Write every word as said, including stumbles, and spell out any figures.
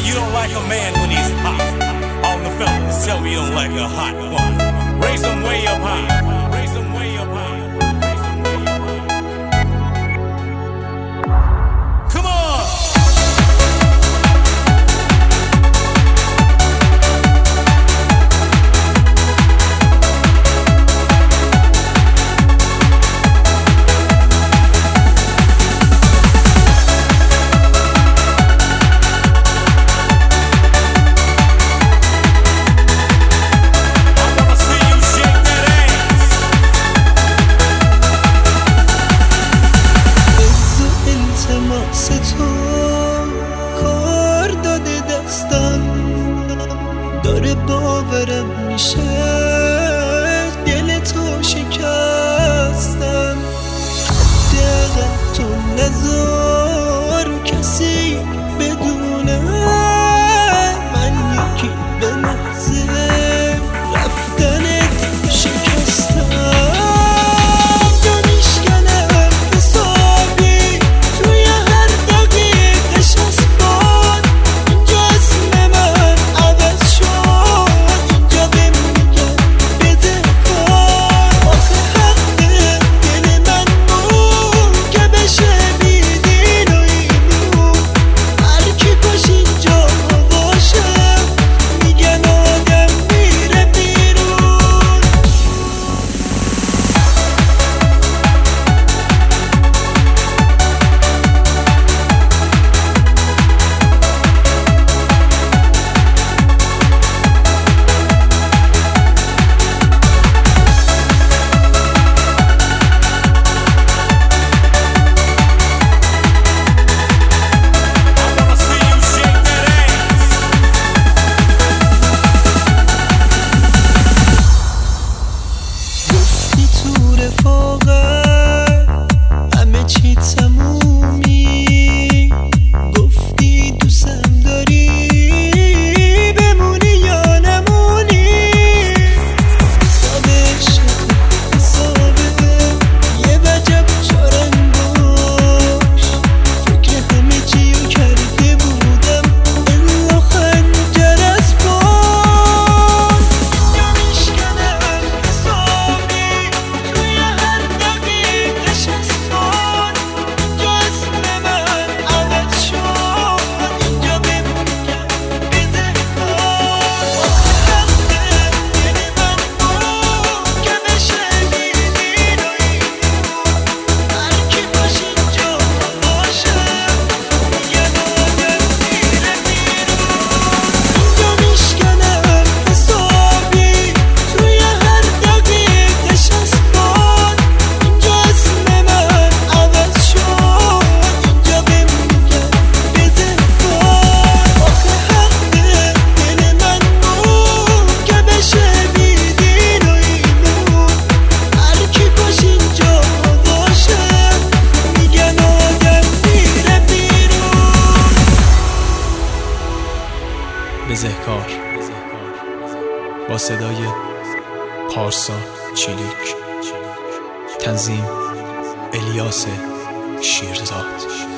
you don't like a man when he's hot. All the fellas tell me you don't like a hot one. Raise them way up high. Raise them way up high. Come on! داره باورم میشه دل تو شکستم. حداقل تو نذار کسی بدونه من یکی به محض رفتنت شکستم. همه چی تمومی گفتی دوستم داری بمونی یا نمونی. حسابش حسابه یه وجب چارنگاش. فکر همه چی رو کرده بودم الا خنجر از پان. یا میشکنم حسابی توی هر دقیقش از پان. اینجا اسم من عوض شد اینجا بمونم بدهکار. حق دل من بود که بشه دیدین و اینو هرکی باش اینجا باشم میگن آدم میره بیرون. اینجا میشکنم حسابی توی هر دقیقش از پان. اینجا اسم من عوض شد اینجا بمونم بدهکار. آخه حق دل من بود که بشه دیدین و اینو هرکی باش اینجا باشم میگن آدم میره بیرون. بزهکار با صدای پارسا چیلیک. تنظیم الیاس شیرزاد.